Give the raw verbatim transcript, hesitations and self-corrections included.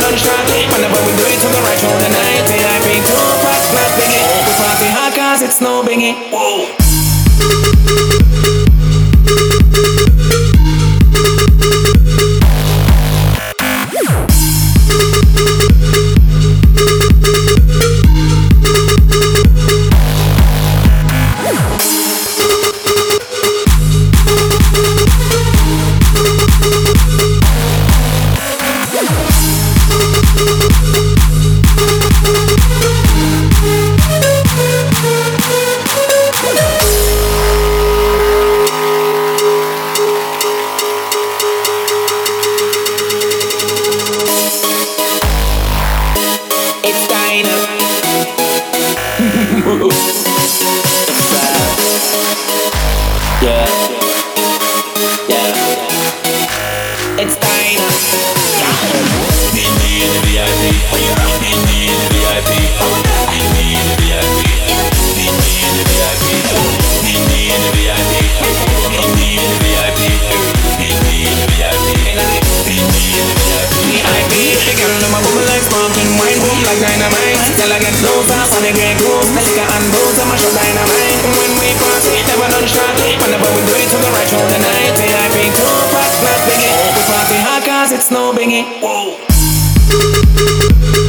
done shot. Whenever we do it to the right through the night. V I P two pack, not biggie. We party hard cause it's no biggie. Whoa. Yeah, yeah, it's Dyna. Meet me in the V I P. Meet me in the V I P. Meet me in the V I P. Meet me in the V I P. Meet me in the V I P. Meet me in the V I P. Meet me in the V I P. Meet me in the V I P. V I P. The girl in my bubble like sparkling wine, boom like dynamite. Till I get closer, on the great groove, the liquor and booze, I'ma show dynamite. When we party, never done shot. Whenever we do it to the right through the night. V I P two pack, not biggie. We party hard cause it's no biggie. Whoa.